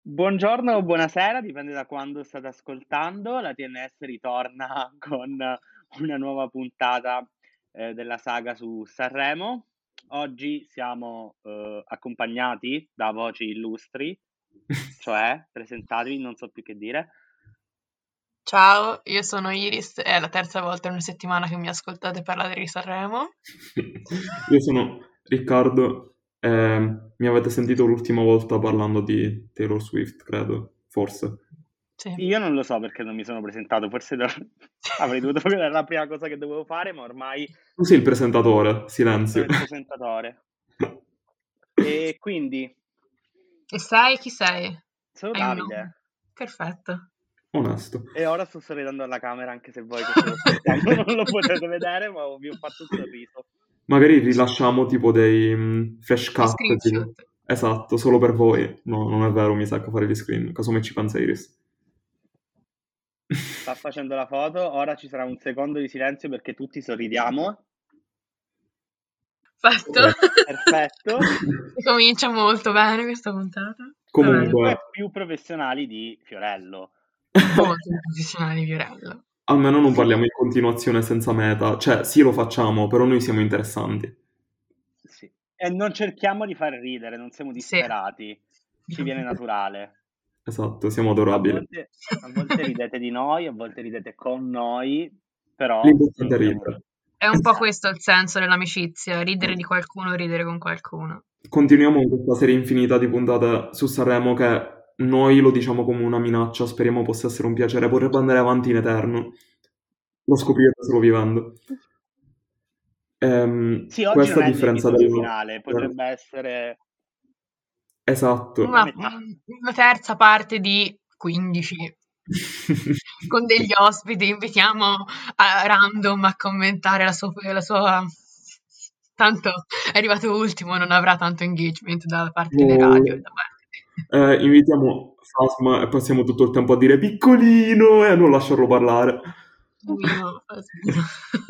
Buongiorno o buonasera, dipende da quando state ascoltando. La TNS ritorna con una nuova puntata, della saga su Sanremo. Oggi siamo, accompagnati da voci illustri, cioè presentatevi, non so più che dire. Ciao, io sono Iris, è la terza volta in una settimana che mi ascoltate parlare di Sanremo. Io sono Riccardo, mi avete sentito l'ultima volta parlando di Taylor Swift, credo, forse. Sì. Io non lo so perché non mi sono presentato, forse avrei dovuto era la prima cosa che dovevo fare, ma ormai Tu sei il presentatore, silenzio. sono il presentatore. E quindi E sei chi sei? sono Hai un nome? Davide. Perfetto. Onesto. E ora sto sorridendo alla camera, anche se voi che state ascoltando non lo potete vedere, ma vi ho fatto un sorriso. Magari rilasciamo tipo dei flash Gli cut, tipo. screenshot. Esatto, solo per voi. No, non è vero, mi sa che fare gli screen. Casomai ci pensa Iris. Sta facendo la foto, ora ci sarà un secondo di silenzio perché tutti sorridiamo. Fatto. Ok. Perfetto. Si comincia molto bene questa puntata. Comunque, Comunque più professionali di Fiorello. Molto professionale Viorello. almeno non Sì, parliamo in continuazione senza meta. Cioè, sì, lo facciamo, però noi siamo interessanti. sì. E non cerchiamo di far ridere, non siamo Sì. disperati, ci viene naturale. Esatto, siamo A adorabili. volte ridete di noi, a volte ridete con noi, però L'importante non è siamo... ridere. È un po' questo il senso dell'amicizia, ridere di qualcuno, ridere con qualcuno. Continuiamo con questa serie infinita di puntate su Sanremo che noi lo diciamo come una minaccia, speriamo possa essere un piacere, potrebbe andare avanti in eterno. Lo scoprirete solo vivendo. Sì, oggi Questa non a è il differenza l'episodio del... finale, potrebbe essere Esatto. la Una, metà. una terza parte di 15 con degli ospiti, invitiamo a random a commentare la sua. Tanto è arrivato ultimo, non avrà tanto engagement da parte delle radio e Lol. da parte Invitiamo Fasma e passiamo tutto il tempo a dire piccolino e a non lasciarlo parlare. Asino, asino.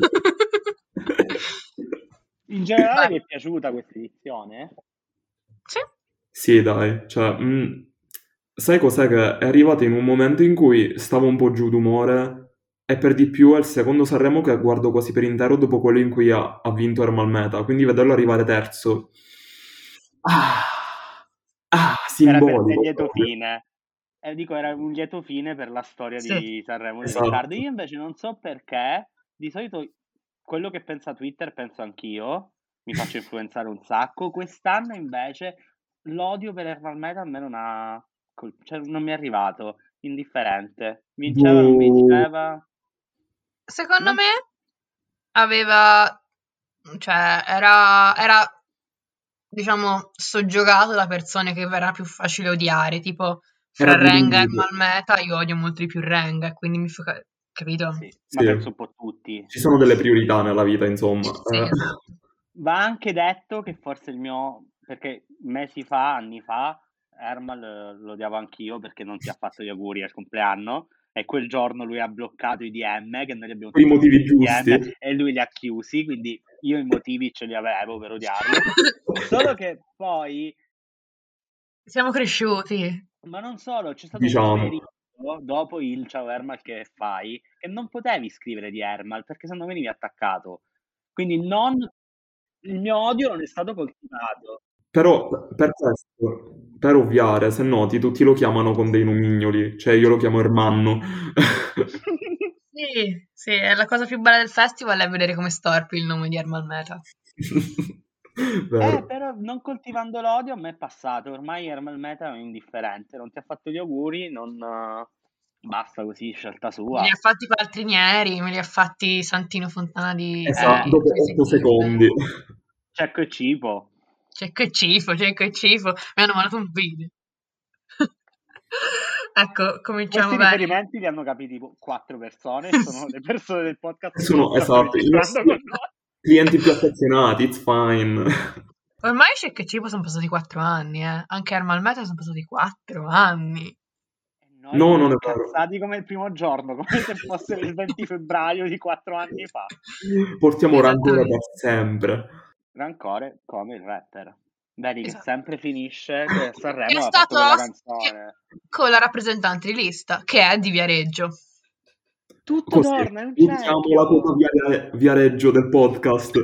In generale Vai. vi è piaciuta questa edizione? Sì. Sì, dai, cioè, sai cos'è che è arrivato in un momento in cui stavo un po' giù d'umore e per di più è il secondo Sanremo che guardo quasi per intero dopo quello in cui ha vinto Ermal Meta, quindi vederlo arrivare terzo. Ah, Era per te simbolico lieto proprio. fine. Dico, era un lieto fine per la storia Sì. di Sanremo di Riccardo. Esatto. Io invece non so perché, di solito quello che pensa Twitter penso anch'io, mi faccio influenzare un sacco. Quest'anno invece l'odio per Ermal Meta a me non ha, cioè, non mi è arrivato, indifferente. Vinceva, non Boh. vinceva. Secondo Non... me aveva, cioè era, diciamo, soggiogato da persone che verrà più facile odiare, tipo Era fra Renga e diluito. Malmeta io odio molto di più Renga, e quindi capito? Sì, ma Sì, penso un po' tutti. ci sono delle priorità nella vita, insomma. Sì, esatto. Va anche detto che forse il mio, perché mesi fa, anni fa, Ermal lo odiavo anch'io perché non ti ha fatto gli auguri al compleanno e quel giorno lui ha bloccato i DM, che noi gli abbiamo Per i tutti motivi chiuso i DM giusti. e lui li ha chiusi, quindi io i motivi ce li avevo per odiarlo. Solo che poi, Siamo cresciuti. ma non solo, c'è stato un Diciamo. periodo dopo il ciao Ermal che fai, che non potevi scrivere di Ermal perché sennò venivi attaccato. Quindi non, il mio odio non è stato coltivato. Però per questo, per ovviare, se noti, tutti lo chiamano con dei nomignoli, cioè io lo chiamo Ermanno. Sì, sì, è la cosa più bella del festival è vedere come storpi il nome di Ermal Meta. Vero. Però non coltivando l'odio a me è passato, ormai Ermal Meta è indifferente, non ti ha fatto gli auguri, non... basta così, scelta Me li sua. ha fatti Paltrinieri, me li ha fatti Santino Fontana di Esatto, dopo Treviso 8 secondi. Equidistant. Cecco e Cipo. Cecco e Cifo, mi hanno mandato un video. Ecco, Questi cominciamo bene. riferimenti li hanno capiti tipo 4 persone, sono le persone del podcast che non Sono, stanno esatto, i registrando con nostri noi. clienti più affezionati, it's fine. Ormai Cecco e Cifo sono passati 4 anni, eh. Anche Ermal Meta sono passati 4 anni. E noi No, qui non è vero. incazzati come il primo giorno, come se fosse il 20 febbraio di 4 anni fa. Portiamo rancore per Esattamente. sempre. Rancore come il rapper. Vedi che Esatto. sempre finisce che a Che Sanremo è ha fatto stato quella ospite canzone. con la rappresentante di lista, che è di Viareggio. Tutto Così, torna, è un usiamo la quota cerchio. Viareggio del podcast.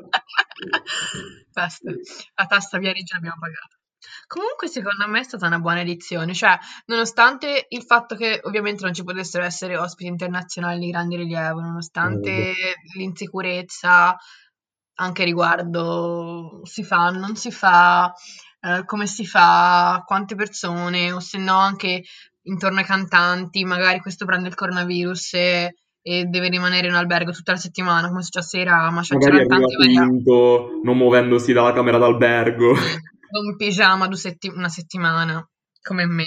Basta, la tassa Viareggio l'abbiamo pagata. Comunque secondo me è stata una buona edizione, cioè nonostante il fatto che ovviamente non ci potessero essere ospiti internazionali di grande rilievo, Vabbè. nonostante l'insicurezza anche riguardo si fa, non si fa, come si fa, quante persone, o se no anche intorno ai cantanti, magari questo prende il coronavirus e deve rimanere in albergo tutta la settimana, come è successo a Rama, cioè Magari c'erano arriva tante variabili. quinto, non muovendosi dalla camera d'albergo. Sì, con un pigiama una settimana, come me.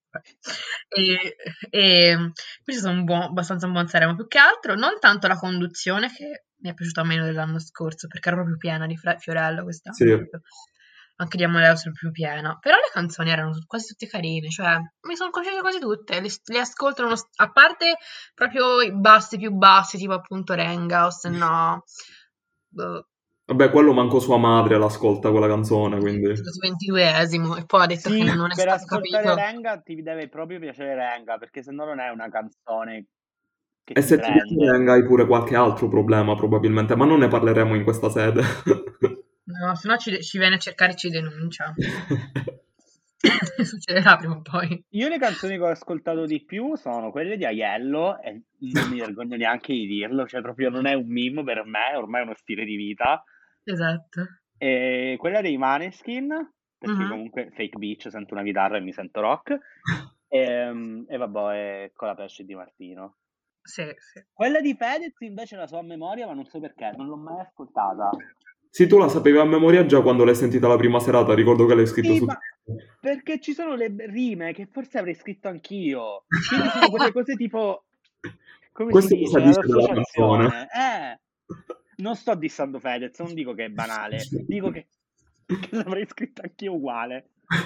E, e questo è abbastanza un buon Sanremo, più che altro non tanto la conduzione che mi è piaciuta meno dell'anno scorso perché ero proprio piena di Fiorello Sì. quest'anno, proprio. Anche di Amadeus ero più piena, però le canzoni erano quasi tutte carine, cioè mi sono piaciute quasi tutte, le ascolto, a parte proprio i bassi più bassi, tipo appunto Renga o se no... boh, Vabbè, quello manco sua madre l'ascolta quella canzone, quindi... tipo 22esimo e poi ha detto che Sì, non è per stato ascoltare capito. Renga ti deve proprio piacere Renga, perché se no non è una canzone che E ti se ti piace prende. Renga hai pure qualche altro problema, probabilmente, ma non ne parleremo in questa sede. No, se no ci viene a cercare e ci denuncia. Succederà prima o poi. Io le canzoni che ho ascoltato di più sono quelle di Aiello, e non mi vergogno neanche di dirlo, cioè proprio non è un meme per me, ormai è uno stile di vita. Esatto. E quella dei Maneskin, perché Mhm. comunque Fake Beach, sento una chitarra e mi sento rock. E vabbè, con la pesce di Martino. Sì, sì. Quella di Fedez invece la so a memoria, ma non so perché, non l'ho mai ascoltata. Sì, tu la sapevi a memoria già quando l'hai sentita la prima serata, ricordo che l'hai scritto Sì, su ma Twitter. perché ci sono le rime che forse avrei scritto anch'io. Quindi sono quelle cose tipo, come si Questo cosa dice, dice della canzone? all'associazione. Non sto dissando Fedez, non dico che è banale, dico che l'avrei scritto anch'io uguale.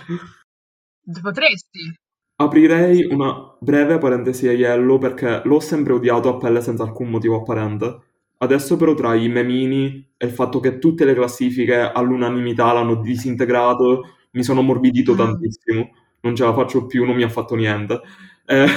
Potresti. Aprirei una breve parentesi a Yellow perché l'ho sempre odiato a pelle senza alcun motivo apparente. Adesso però tra i memini e il fatto che tutte le classifiche all'unanimità l'hanno disintegrato, mi sono ammorbidito Mm. tantissimo. Non ce la faccio più, non mi ha fatto niente. Eh,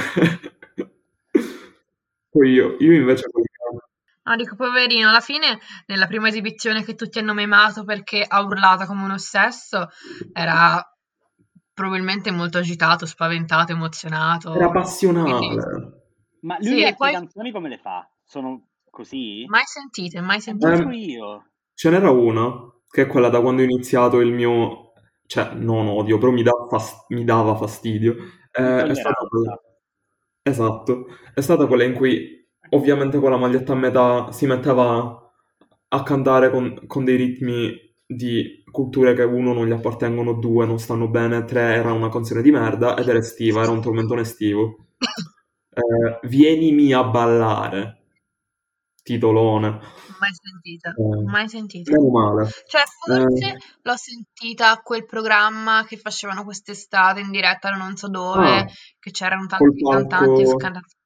Poi io invece... No, dico poverino, alla fine nella prima esibizione che tutti hanno memato perché ha urlato come un ossesso, era probabilmente molto agitato, spaventato, Era emozionato. Quindi passionale. Ma lui le sì, altre poi canzoni come le fa? Sono così? mai sentite, mai Manco sentite. io. Ce n'era una, che è quella da quando ho iniziato il mio... Cioè, non odio, però mi dava fastidio. È stata quella... Intolleranza. Esatto. È stata quella in cui, ovviamente, con la maglietta a metà si metteva a cantare con dei ritmi di culture che uno non gli appartengono, due non stanno bene, tre era una canzone di merda ed era estiva, era un tormentone estivo. Vienimi a ballare, titolone. Mai sentita, Eh, mai sentita. meno male. Cioè, forse Eh, l'ho sentita a quel programma che facevano quest'estate in diretta, non so dove, ah, che c'erano col tanti cantanti e palco. cantanti.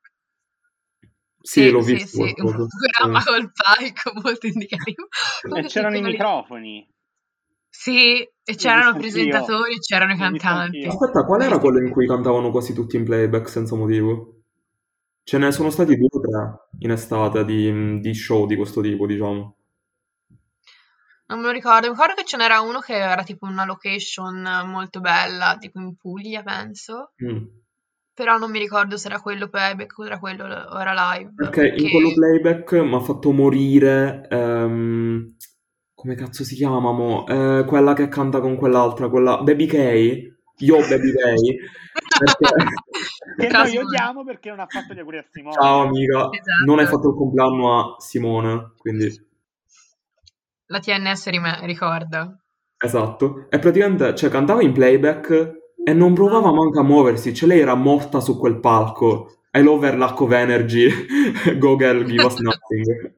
Sì, Sì, l'ho sì, visto sì, un qualcosa. programma col palco molto indicativo. E Comunque sì, c'erano i quello lì. microfoni. Sì, e L'ho c'erano visto anch'io. presentatori e c'erano i L'ho visto cantanti. anch'io. Aspetta, qual era quello in cui cantavano quasi tutti in playback senza motivo? Ce ne sono stati due o tre in estate di show di questo tipo, diciamo. Non me lo ricordo, mi ricordo che ce n'era uno che era tipo una location molto bella, tipo in Puglia, penso. Mm. Però non mi ricordo se era quello playback o era quello o era live, Perché in perché quello playback mi ha fatto morire. Come cazzo si chiama, mo? Quella che canta con quell'altra, quella. Baby K? Yo, Baby K. Perché. Che Ciao noi Simone. odiamo perché non ha fatto gli auguri a Ciao Simone. amica, non hai Esatto. fatto il compleanno a Simone, quindi. La TNS ricorda. Esatto. E praticamente, cioè, cantava in playback e non provava manco a muoversi, cioè lei era morta su quel palco. I love her lack of energy. Go girl, give us nothing.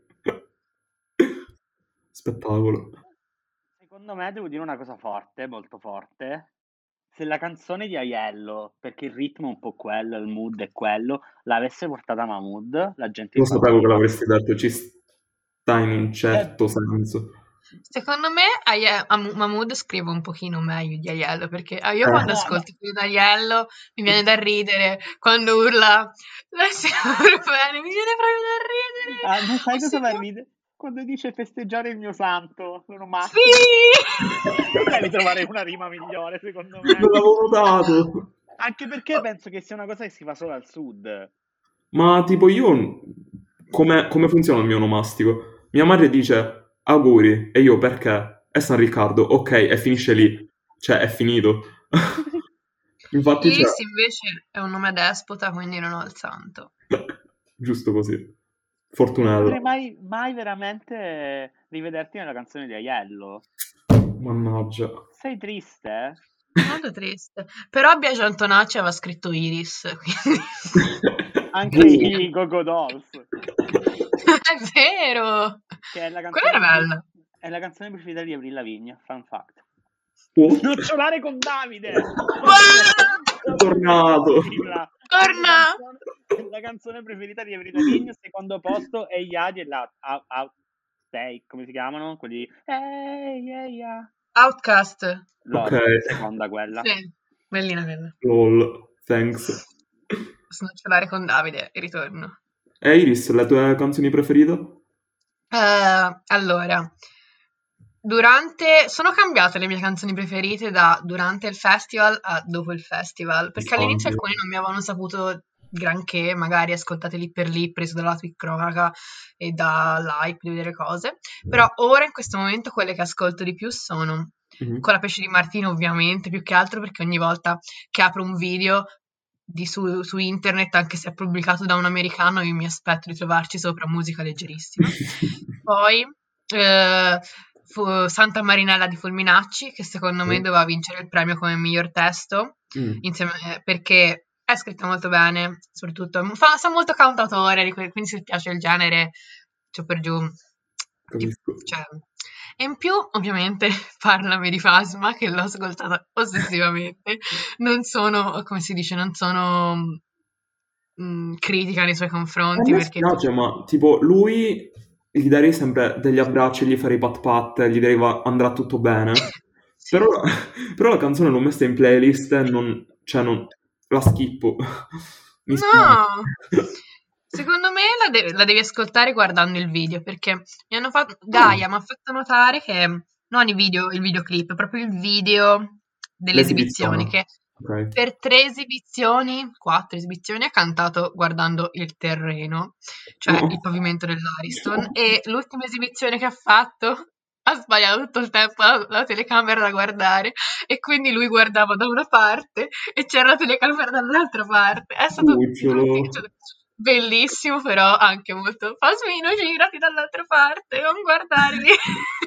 Spettacolo. Secondo me devo dire una cosa forte, molto forte. Se la canzone di Aiello, perché il ritmo è un po' quello, il mood è quello, l'avesse portata Mahmood, la gente Lo sapevo che impazziva. l'avresti detto, ci sta in un Cioè, certo senso. Secondo me Mahmood scrive un pochino meglio di Aiello, perché io quando No, ascolto quello di Aiello mi viene da ridere, quando urla lasciamolo bene, mi viene proprio da ridere. Ah, ma sai Oh, cosa va a signor- ridere? Quando dice festeggiare il mio santo, l'onomastico. Sì! Devi trovare una rima migliore, secondo Non me. l'avevo notato. Anche perché penso che sia una cosa che si fa solo al sud. Ma tipo io, come funziona il mio onomastico? Mia madre dice auguri e io perché? E San Riccardo, ok, e finisce lì. Cioè, è finito. Infatti c'è... Iris invece è un nome despota, quindi non ho il santo. Giusto così. Non Fortunella. potrei mai veramente rivederti nella canzone di Aiello. Mannaggia. Sei triste? Molto triste. Però Biagio Antonacci aveva scritto Iris, quindi... Anche Boh. i Go-Go Dolls, È vero! che è la Quella canzone era bella. è la canzone preferita di Avril Lavigne, fun fact. What? Snocciolare con Davide! Ah! È tornato. Sigla. Torna! La canzone preferita di Avril Lavigne, secondo posto, e Yadi e la Outtake, come si chiamano? Quelli Hey, yeah, yeah. Outcast. Ok. Loro, seconda quella. Sì, bellina quella. Lol. Thanks. Snocciolare con Davide, e ritorno. E Iris, le tue canzoni preferite? Allora, sono cambiate le mie canzoni preferite da durante il festival a dopo il festival, perché all'inizio Anche. alcuni non mi avevano saputo granché, magari ascoltate lì, preso dalla quick cronaca e dall'hype di vedere cose, però ora in questo momento quelle che ascolto di più sono Mhm. con la Pesce di Martino, ovviamente, più che altro perché ogni volta che apro un video su internet, anche se è pubblicato da un americano, io mi aspetto di trovarci sopra musica leggerissima. Poi Santa Marinella di Fulminacci, che secondo me doveva vincere il premio come miglior testo, Mm, perché è scritta molto bene, soprattutto sa molto cantautore, quindi se ti piace il genere, giù per giù, capisco. cioè. E in più, ovviamente, parlami di Fasma, che l'ho ascoltata ossessivamente. Non sono, come si dice, non sono critica nei suoi A confronti, me perché spiace, ma tipo lui gli darei sempre degli abbracci, gli farei pat pat, gli direi andrà tutto bene. Sì. Però, però la canzone l'ho messa in playlist e la schippo. Mi spiace. No! Secondo me la devi ascoltare guardando il video, perché Ah, Gaia mi ha fatto notare che non il videoclip, proprio il video delle esibizioni, l'esibizione. che Ok. per 4 esibizioni ha cantato guardando il terreno, cioè No. il pavimento dell'Ariston, e l'ultima esibizione che ha fatto ha sbagliato tutto il tempo la telecamera da guardare, e quindi lui guardava da una parte e c'era la telecamera dall'altra parte. È stato Cucciolo. cioè, bellissimo, però anche molto Fasmino, girati dall'altra parte, non guardare lì.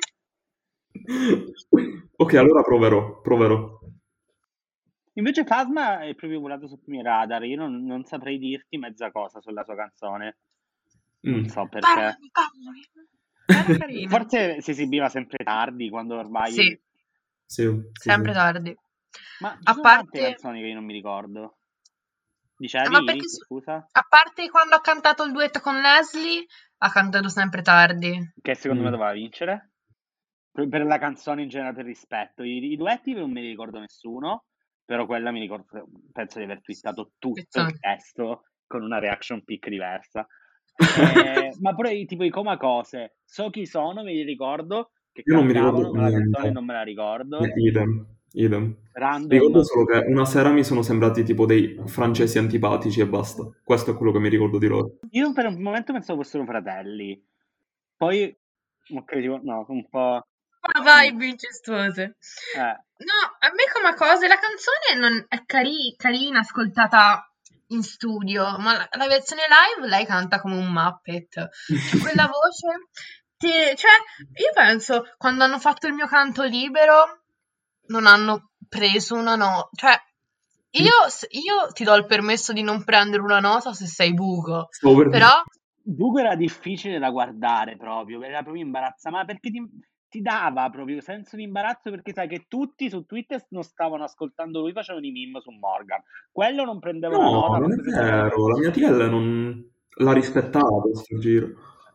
Ok, allora proverò. Invece Fasma è proprio volato sotto i miei radar. Io non saprei dirti mezza cosa sulla sua canzone. Non Mm. so perché. Parlami. Era carina. Forse si esibiva sempre tardi, quando ormai... Sì, Sì, sì, sempre sì. tardi. Ma ci A sono tante parte, canzoni che io non mi ricordo. ma Dicevi, perché Iris, scusa? a parte quando ha cantato il duetto con Leslie, ha cantato sempre tardi. Che secondo me Mm. doveva vincere. Per la canzone in generale, per rispetto. I duetti non me li ricordo nessuno, però quella mi ricordo, penso di aver twittato tutto il Pezzone. testo con una reaction pic diversa. Ma pure tipo i Comacose, so chi sono, me li ricordo, che Io non mi ricordo cantavano, ma la canzone niente. non me la ricordo. Idem. Ricordo Random. solo che una sera mi sono sembrati tipo dei francesi antipatici e basta. Questo è quello che mi ricordo di loro. Io per un momento pensavo fossero fratelli. Poi, ok, tipo, no, un po'... Ma mm, vibe incestuose. eh. No, a me come cosa, la canzone non è carina, ascoltata in studio, ma la versione live lei canta come un Muppet. Cioè, quella voce, cioè, io penso, quando hanno fatto il mio canto libero, non hanno preso una nota. Cioè, io ti do il permesso di non prendere una nota se sei buco, Stavo per dire. però Buco era difficile da guardare proprio, era proprio imbarazzante, ma perché ti dava proprio senso di imbarazzo, perché sai che tutti su Twitter non stavano ascoltando lui, facevano i meme su Morgan. Quello non prendeva una No, nota, ma non è cosa ti frega? vero. La mia TL non l'ha rispettata questo giro.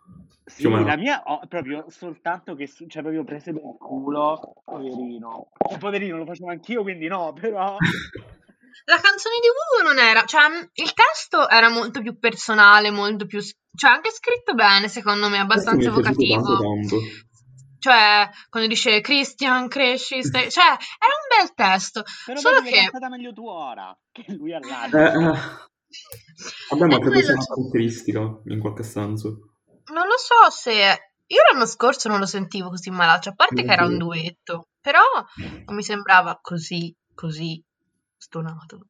più o Sì, meno. la mia proprio soltanto che cioè proprio prese per il culo, poverino. Poverino, lo facevo anch'io, quindi no, però La canzone di Ugo non era, cioè il testo era molto più personale, molto più, cioè anche scritto bene, secondo me, Questo mi abbastanza è piaciuto tanto evocativo. tanto. Cioè, quando dice Christian, cresci, cioè, era un bel testo, però solo l'avevi che cantata meglio tu ora, che lui eh, all'altro. Vabbè, ma è credo sia quello, una caratteristica, in qualche senso. non lo so se io l'anno scorso non lo sentivo così malaccio, a parte che era un Neanch'io. duetto, però non mi sembrava così stonato.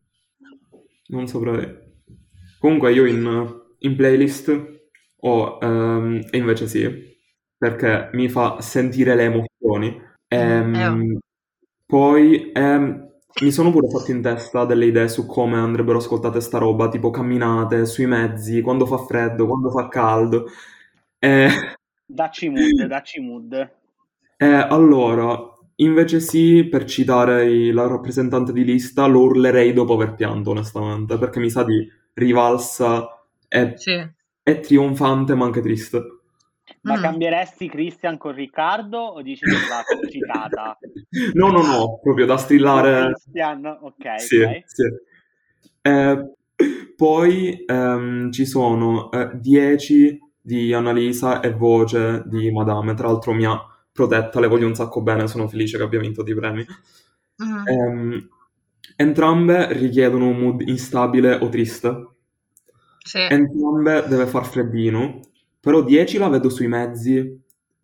Non saprei. Comunque io in playlist ho, e invece sì, perché mi fa sentire le emozioni. Oh. Poi mi sono pure fatto in testa delle idee su come andrebbero ascoltate sta roba, tipo camminate, sui mezzi, quando fa freddo, quando fa caldo. Eh, Dacci mood, dacci mood. allora, invece sì, per citare la rappresentante di lista, lo urlerei dopo aver pianto, onestamente, perché mi sa di rivalsa, è, Sì. è trionfante ma anche triste. Ma Mm. cambieresti Christian con Riccardo o dici che va citata? No, no, no, proprio da Con strillare. Christian, ok, Sì, ok. sì. Eh, poi ci sono 10 di Annalisa e Voce di Madame. Tra l'altro mi ha protetta, le voglio un sacco bene, sono felice che abbia vinto dei premi. Mm. Ehm, entrambe richiedono un mood instabile o triste. Sì. Entrambe deve far freddino, però 10 la vedo sui mezzi,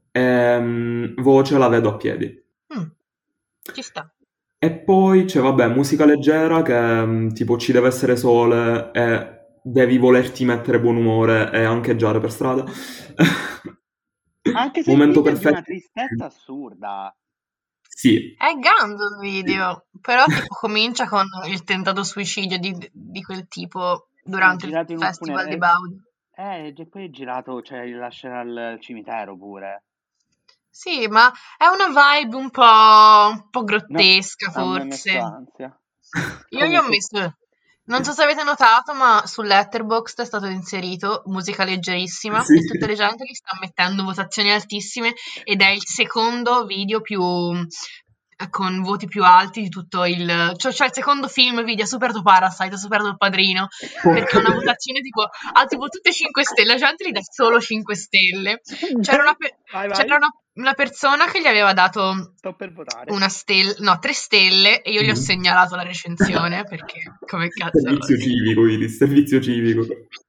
Voce la vedo a piedi. Mm. Ci sta. E poi c'è, vabbè, musica leggera che tipo ci deve essere sole e devi volerti mettere buon umore e ancheggiare per strada. Anche se il Momento video è di una perfetto. tristezza assurda. Sì, È Guns il video, però tipo comincia con il tentato suicidio di quel tipo Sì, è durante il girato in un festival di funerale. Baudi. Poi è girato, cioè, la scena al cimitero pure. Sì, ma è una vibe un po' No, grottesca a me ha messo forse. ansia. Io gli ho Comunque, messo, non so se avete notato, ma su Letterboxd è stato inserito musica leggerissima sì. e tutte le gente gli sta mettendo votazioni altissime ed è il secondo video più con voti più alti di tutto cioè il secondo film video, ha superato Parasite, ha superato Il Padrino, perché ha Porca una te- votazione ha tipo tutte 5 stelle, la gente gli dà solo 5 stelle. C'era una, pe- vai, c'era vai. una persona che gli aveva dato Sto per votare. una stella, no, 3 stelle e io gli ho Mhm. segnalato la recensione perché come cazzo. Servizio civico, Iris, servizio civico.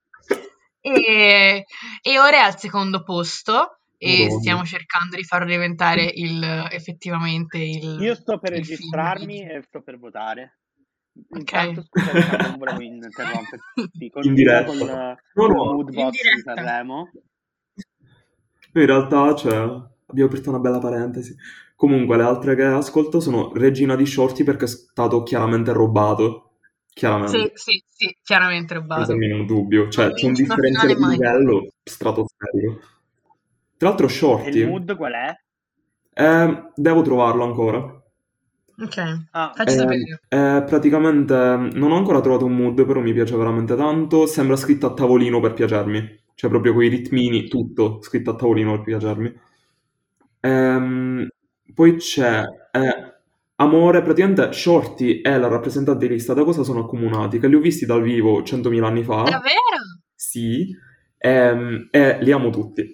E ora è al secondo posto e Madonna. stiamo cercando di farlo diventare effettivamente Io sto per il film registrarmi video. e sto per votare. Ok. Intanto, scusa Riccardo, non volevo interromperti. In Continua diretta. col, No, col no. mood In box di diretta. Sanremo. Noi in realtà, cioè, abbiamo aperto una bella parentesi. Comunque, le altre che ascolto sono Regina di Shorty perché è stato chiaramente rubato. Sì, Chiaramente, sì, sì, chiaramente senza rubato. nemmeno un dubbio. Non Cioè, c'è un vince una differenziale finale di mai. livello stratosferico. Tra l'altro, E il Shorty, mood qual è? devo trovarlo ancora. Ok, Ah, facci ok. sapere. Praticamente non ho ancora trovato un mood, però mi piace veramente tanto. Sembra scritto a tavolino per piacermi. Cioè, proprio quei ritmini, tutto scritto a tavolino per piacermi. Ehm, poi c'è Amore, praticamente Shorty e la rappresentante di lista da cosa sono accomunati? Che li ho visti dal vivo 100.000 anni fa, Davvero? sì, e li amo tutti.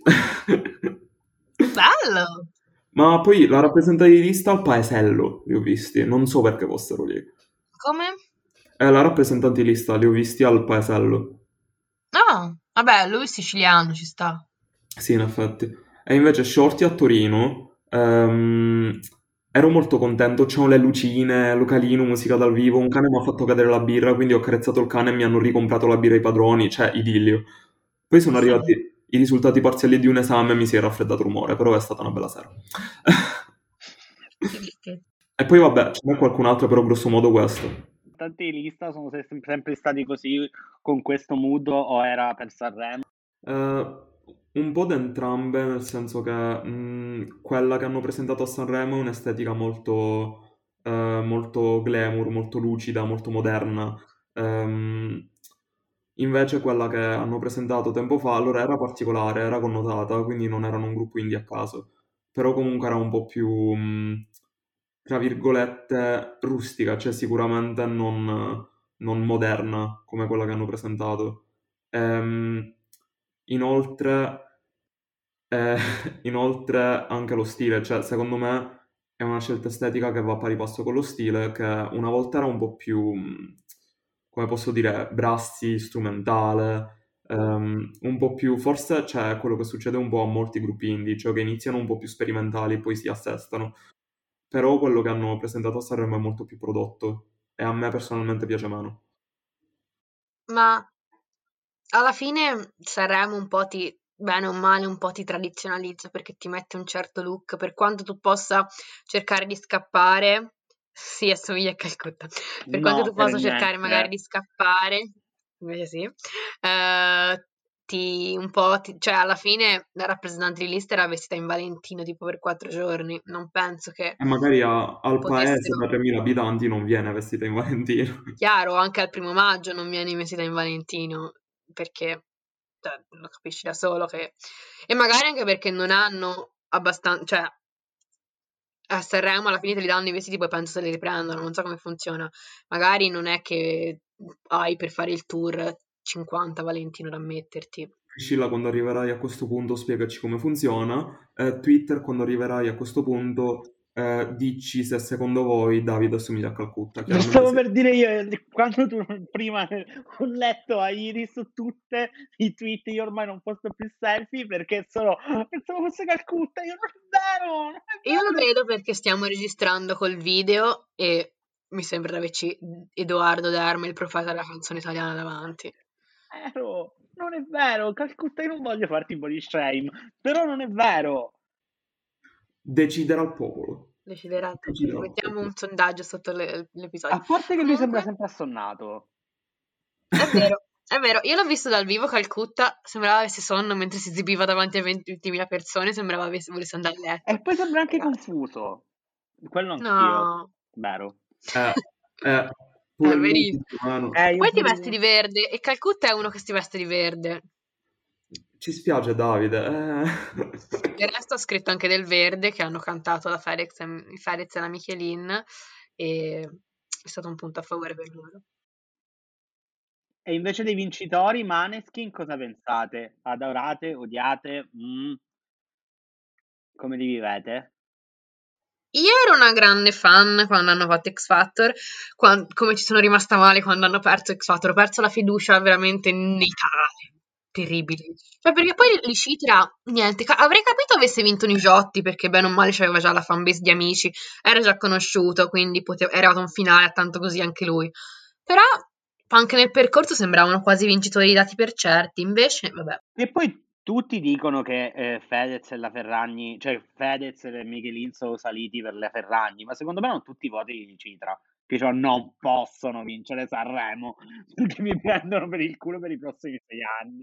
Bello! Ma poi la rappresentante di lista al paesello li ho visti, non so perché fossero lì. Come? La rappresentante di lista li ho visti al paesello. No, vabbè, lui è siciliano, ci sta. Sì, in effetti. E invece Shorty a Torino, ero molto contento, c'erano le lucine, localino, musica dal vivo, un cane mi ha fatto cadere la birra, quindi ho accarezzato il cane e mi hanno ricomprato la birra i padroni, cioè idillio. Poi sono arrivati i risultati parziali di un esame e mi si è raffreddato l'umore, però è stata una bella sera. Che tristezza. E poi vabbè, ce n'è qualcun altro, però grosso modo questo. Tanti di lista sono sempre stati così con questo mood o era per Sanremo? Un po' da entrambe, nel senso che quella che hanno presentato a Sanremo è un'estetica molto glamour, molto lucida, molto moderna. Ehm, Invece quella che hanno presentato tempo fa, allora era particolare, era connotata, quindi non erano un gruppo indie a caso, però comunque era un po' più, tra virgolette, rustica, cioè sicuramente non moderna come quella che hanno presentato. Ehm, inoltre, eh, inoltre anche lo stile, cioè secondo me è una scelta estetica che va a pari passo con lo stile, che una volta era un po' più, come posso dire, brassi, strumentale, un po' più, forse c'è quello che succede un po' a molti gruppi indie, cioè che iniziano un po' più sperimentali e poi si assestano, però quello che hanno presentato a Sanremo è molto più prodotto e a me personalmente piace meno. Ma alla fine Sanremo un po' ti, bene o male, un po' ti tradizionalizza perché ti mette un certo look, per quanto tu possa cercare di scappare, sì, assomiglia a Calcutta, per quanto No, tu per possa cercare magari niente. di scappare, invece sì, un po', cioè alla fine la rappresentante di lista era vestita in Valentino tipo per 4 giorni, non penso che E magari al paese potessero. da 3.000 abitanti non viene vestita in Valentino. Chiaro, anche al 1° maggio non vieni vestita in Valentino, perché cioè, lo capisci da solo che... E magari anche perché non hanno abbastanza... Cioè, a Sanremo alla fine te li danno i vestiti, poi penso se li riprendono, non so come funziona. Magari non è che hai per fare il tour 50 Valentino da metterti. Priscilla, quando arriverai a questo punto, spiegaci come funziona. Twitter, quando arriverai a questo punto, dici se secondo voi Davide assomiglia a Calcutta. Lo Chiaramente stavo sì. per dire io, quando tu prima ho letto a Iris su tutte i tweet, io ormai non posto più selfie perché pensavo fosse Calcutta, io non è vero, non è Io lo vero, vedo perché stiamo registrando col video e mi sembra di averci Edoardo Derme, il profeta della canzone italiana, davanti. vero, non è vero, Calcutta, io non voglio farti body shame, però non è vero. Deciderà il popolo. Deciderà il popolo. Deciderà il Mettiamo popolo. un sondaggio sotto l'episodio. A parte che lui sembra Comunque, sempre assonnato. è vero, è vero. Io l'ho visto dal vivo, Calcutta, sembrava avesse sonno mentre si esibiva davanti a 20.000 persone, sembrava volesse andare a E letto. poi sembra anche Ragazzi, confuso. Quello anch'io, no, vero. Eh, è pure lui, verissimo. mano. Io Poi ti pure vesti io. di verde e Calcutta è uno che si veste di verde. Ci spiace Davide. Del resto ha scritto anche del Verde che hanno cantato la Fedez e la Michelin e è stato un punto a favore per loro. E invece dei vincitori, Maneskin, cosa pensate? Adorate? Odiate? Come li vivete? Io ero una grande fan quando hanno fatto X Factor, come ci sono rimasta male quando hanno perso X Factor, ho perso la fiducia veramente nei tali, terribili. Cioè, perché poi Licitra, niente, avrei capito avesse vinto Nigiotti, perché bene o male c'aveva già la fanbase di amici, era già conosciuto, quindi era arrivato a un finale, tanto così anche lui. Però anche nel percorso sembravano quasi vincitori dati per certi, invece, vabbè. E poi tutti dicono che Fedez e la Ferragni, cioè Fedez e Michelin sono saliti per la Ferragni, ma secondo me non tutti i voti di Citra, che cioè, non possono vincere Sanremo, perché mi prendono per il culo per i prossimi 6 anni.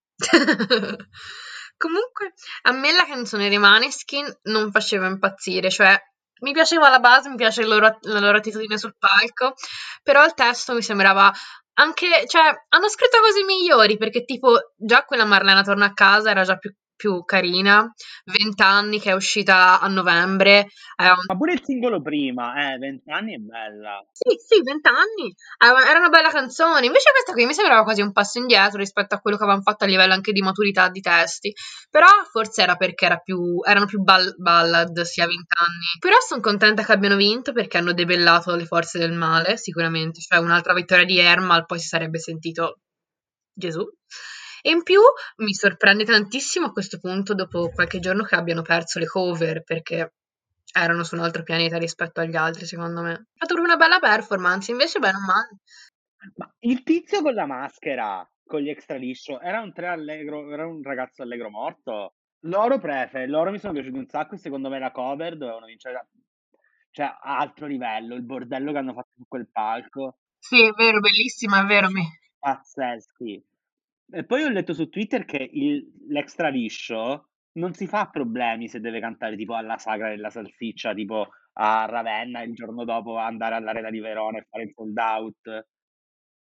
Comunque, a me la canzone dei Maneskin non faceva impazzire, cioè mi piaceva la base, mi piace la loro attitudine sul palco, però il testo mi sembrava anche, cioè, hanno scritto cose migliori, perché tipo già quella Marlena torna a casa era già più carina, 20 anni che è uscita a novembre, aveva un Ma pure il singolo prima, 20 anni è bella. sì, sì, 20 anni. Era una bella canzone. Invece questa qui mi sembrava quasi un passo indietro rispetto a quello che avevano fatto a livello anche di maturità di testi. Però forse era perché erano più ballad sia a 20 anni. Però sono contenta che abbiano vinto perché hanno debellato le forze del male, sicuramente. Cioè un'altra vittoria di Ermal, poi si sarebbe sentito Gesù. E in più mi sorprende tantissimo a questo punto, dopo qualche giorno, che abbiano perso le cover, perché erano su un altro pianeta rispetto agli altri, secondo me. Ha fatto proprio una bella performance, invece bene o male. Ma il tizio con la maschera, con gli extra liscio, era un ragazzo allegro morto? Loro mi sono piaciuti un sacco e secondo me la cover dovevano vincere, cioè a altro livello, il bordello che hanno fatto su quel palco, Sì, è vero, bellissima, è vero. pazzeschi. E poi ho letto su Twitter che l'extra liscio non si fa problemi se deve cantare tipo alla Sagra della Salsiccia, tipo a Ravenna, il giorno dopo andare all'Arena di Verona e fare il sold out.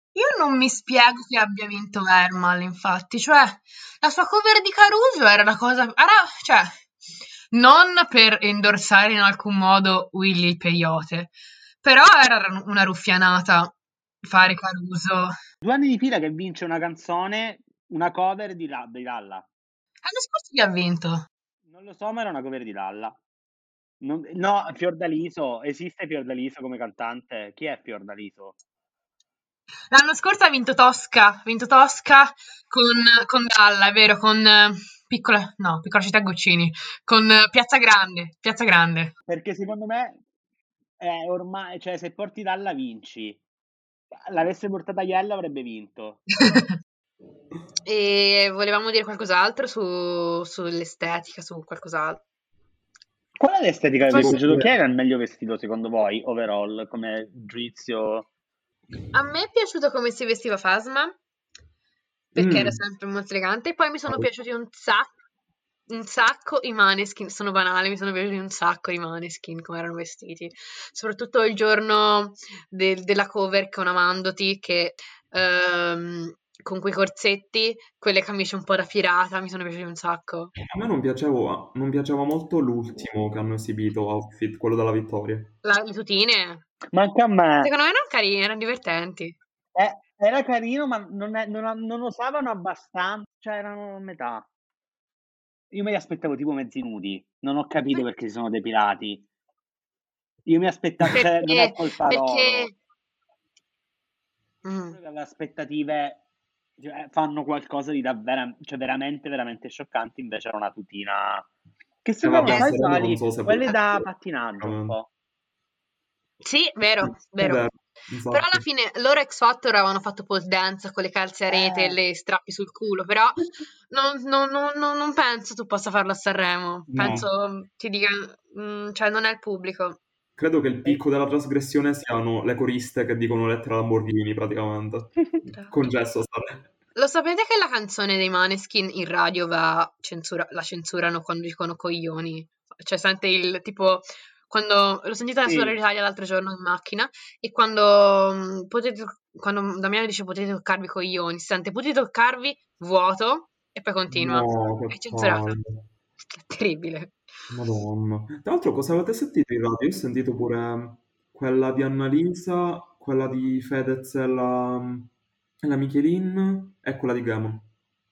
Io non mi spiego che abbia vinto Ermal, infatti, cioè la sua cover di Caruso era la cosa, cioè, non per endorsare in alcun modo Willy il Peyote, però era una ruffianata fare Caruso. 2 anni di fila che vince una canzone, una cover di Lalla. L'anno scorso chi ha vinto? Non lo so, ma era una cover di Lalla. No, Fiordaliso, esiste Fiordaliso come cantante? Chi è Fiordaliso? L'anno scorso ha vinto Tosca con Dalla, è vero, con Piccola Città Guccini, con Piazza Grande. Perché secondo me ormai, cioè se porti Dalla vinci. L'avesse portata Iella avrebbe vinto. E volevamo dire qualcos'altro sull'estetica, su qualcos'altro. Qual è l'estetica che vi è Forse- piaciuto? Chi era il meglio vestito secondo voi, overall, come giudizio? A me è piaciuto come si vestiva Fasma, perché era sempre molto elegante, e poi mi sono piaciuti un sacco i Maneskin, sono banali, mi sono piaciuti un sacco i Maneskin come erano vestiti, soprattutto il giorno della cover con Amandoti, che con quei corsetti, quelle camicie un po' da pirata, mi sono piaciuti un sacco. A me non piaceva molto l'ultimo che hanno esibito, outfit, quello della vittoria. Le tutine, Ma anche a me. secondo me erano carine, erano divertenti. Era carino, ma non osavano abbastanza, cioè erano a metà. Io me li aspettavo tipo mezzi nudi, non ho capito perché si sono depilati. Io mi aspettavo, cioè non è colpa loro. Perché Quello che aveva aspettative, cioè, fanno qualcosa di davvero, cioè veramente, veramente scioccante, invece era una tutina che sembrano, vabbè, sai, Sanremo non quali? so se Quelle da potrebbe- pattinaggio un po'. sì, vero, È vero. vero, Però alla esatto. fine loro X Factor avevano fatto pole dance con le calze a rete e le strappi sul culo, però non penso tu possa farlo a Sanremo. No. Penso ti dica, cioè non è il pubblico. Credo che il picco della trasgressione siano le coriste che dicono lettere a Lamborghini, praticamente. Concesso stare. Lo sapete che la canzone dei Maneskin in radio la censurano quando dicono coglioni? Cioè sente il tipo, quando l'ho sentita su Sì. Radio Italia l'altro giorno in macchina, e quando quando Damiano dice potete toccarvi i coglioni, si sente potete toccarvi, vuoto, e poi continua. No, È che censurata. palle. È terribile. Madonna. Tra l'altro, cosa avete sentito in radio? Io ho sentito pure quella di Annalisa, quella di Fedez e la Michelin e quella di Gamon.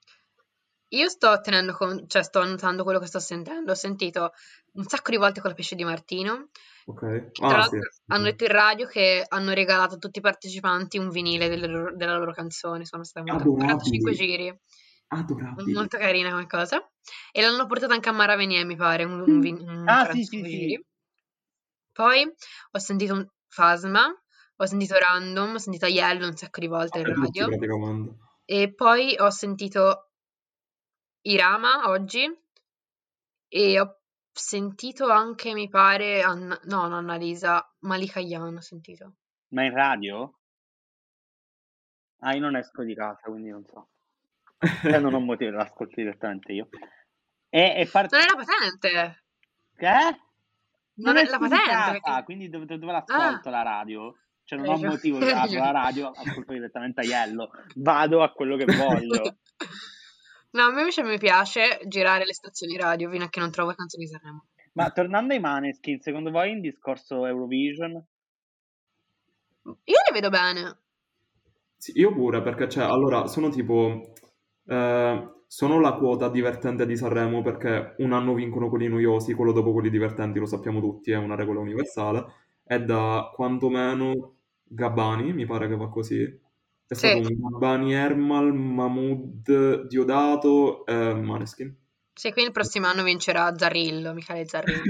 Io sto tenendo cioè sto annotando quello che sto sentendo. Ho sentito un sacco di volte con la pesce di Martino. Ok. Tra Ah, sì. l'altro hanno detto in radio che hanno regalato a tutti i partecipanti un vinile della loro canzone. Sono state molto 45 Adorabili. giri, Adorabili. molto carina come cosa. E l'hanno portato anche a Mara Venier, mi pare, un Ah, 45 sì. giri. Poi ho sentito un Fasma, ho sentito Random, ho sentito Yellow un sacco di volte in Vabbè, tutti radio. praticamente. E poi ho sentito Irama oggi. E ho sentito anche, mi pare, no, non Annalisa, Malika Yan ho sentito. Ma in radio? Ah, io non esco di casa, quindi non so. Cioè non ho motivo, l'ascolto direttamente io. Non è la patente! Che? Non Non è la esco di patente! casa, quindi dove Ah, l'ascolto la radio? Cioè non hai ho ragione, motivo, hai apro la ragione. radio, ascolto direttamente a Iello, vado a quello che voglio. No, a me invece mi piace girare le stazioni radio fino a che non trovo canzoni di Sanremo. Ma tornando ai Maneskin, secondo voi in discorso Eurovision? Io le vedo bene. Sì, io pure, perché cioè, allora, sono tipo, sono la quota divertente di Sanremo perché un anno vincono quelli noiosi, quello dopo quelli divertenti, lo sappiamo tutti, è una regola universale, è da quantomeno Gabbani, mi pare che va così, è Sì, stato un Gabbani, Ermal, Mahmood, Diodato e Maneskin. sì, quindi il prossimo anno vincerà Zarrillo, Michele Zarrillo.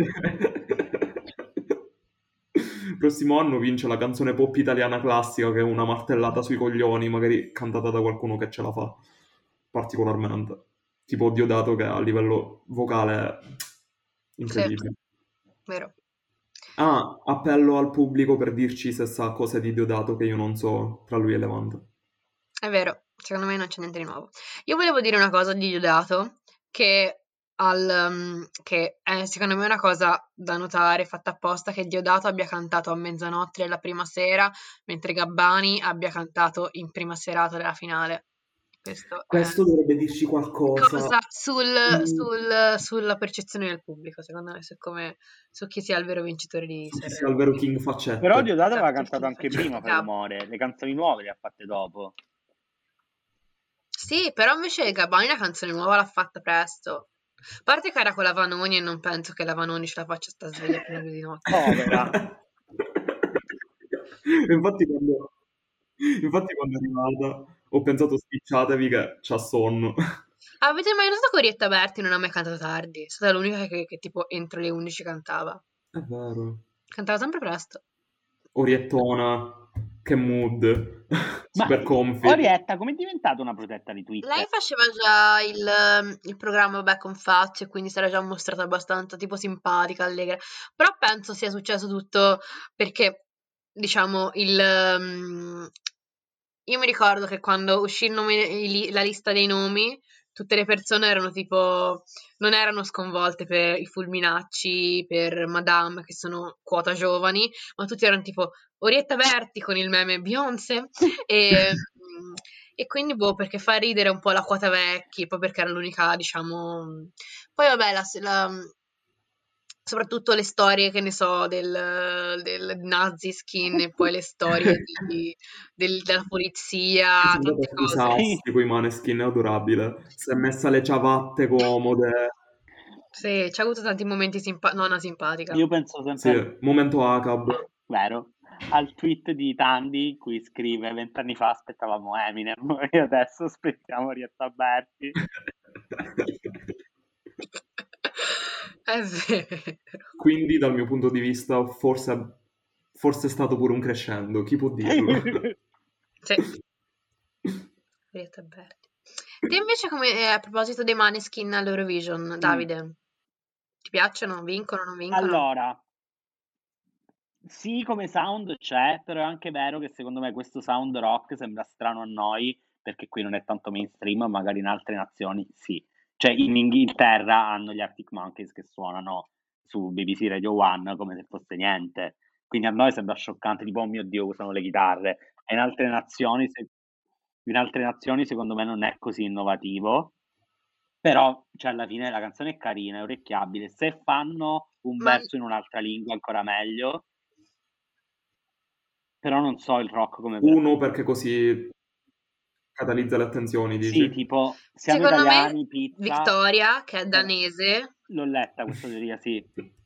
Prossimo anno vince la canzone pop italiana classica che è una martellata sui coglioni, magari cantata da qualcuno che ce la fa particolarmente. Tipo Diodato che a livello vocale è Sì, incredibile. vero. Ah, appello al pubblico per dirci se sa cose di Diodato che io non so tra lui e Levante. È vero, secondo me non c'è niente di nuovo. Io volevo dire una cosa di Diodato, che che è secondo me una cosa da notare, fatta apposta, che Diodato abbia cantato a mezzanotte della prima sera, mentre Gabbani abbia cantato in prima serata della finale. Questo dovrebbe dirci qualcosa. Cosa sulla percezione del pubblico, secondo me, su chi sia il vero vincitore di Chi sia Sanremo. il vero King Faccette. Però Diodato aveva Esatto, cantato King anche Faccette. prima per rumore, le canzoni nuove le ha fatte dopo. Sì, però invece Gabbani una canzone nuova l'ha fatta presto. A parte che era con la Vanoni e non penso che la Vanoni ce la faccia sta sveglia fino alle 2 di notte. Povera. Infatti quando è arrivata ho pensato spicciatevi che c'ha sonno. Avete mai notato che Orietta Berti non ha mai cantato tardi? È stata l'unica che tipo entro le 11 cantava. È vero. Cantava sempre presto. Oriettona, che mood. Super comfy. Orietta, come è diventata una protetta di Twitter? Lei faceva già il programma Vabbè con Fazio, quindi si era già mostrata abbastanza tipo simpatica, allegra. Però penso sia successo tutto perché, diciamo, io mi ricordo che quando uscì il nome, la lista dei nomi, tutte le persone erano tipo, non erano sconvolte per i Fulminacci, per Madame, che sono quota giovani, ma tutti erano tipo Orietta Berti con il meme Beyoncé e quindi perché fa ridere un po' la quota vecchi, poi perché era l'unica, diciamo. Poi vabbè, soprattutto le storie, che ne so, del Nazi skin e poi le storie della polizia, tante cose. Sassi con i Maneskin, è adorabile. Si è messa le ciabatte comode. Sì, c'ha avuto tanti momenti nonna simpatica. Io penso sempre... Sì, momento ACAB. Vero. Al tweet di Tandy in cui scrive 20 anni fa aspettavamo Eminem e adesso aspettiamo Orietta Berti. È vero. Quindi dal mio punto di vista forse è stato pure un crescendo, chi può dirlo? Sì. Orietta Berti. Te invece a proposito dei Maneskin all'Eurovision, Davide, ti piacciono? Vincono, non vincono? Allora, sì, come sound c'è, però è anche vero che secondo me questo sound rock sembra strano a noi, perché qui non è tanto mainstream, magari in altre nazioni sì. Cioè in Inghilterra hanno gli Arctic Monkeys che suonano su BBC Radio 1 come se fosse niente, quindi a noi sembra scioccante, tipo oh mio Dio usano le chitarre, e in altre nazioni secondo me non è così innovativo, però cioè, alla fine la canzone è carina, è orecchiabile, se fanno un verso in un'altra lingua ancora meglio, però non so il rock come... Uno, perché così catalizza le attenzioni, dici? Sì, tipo, siamo secondo italiani, me pizza... Victoria, che è danese... L'ho letta questa teoria, sì.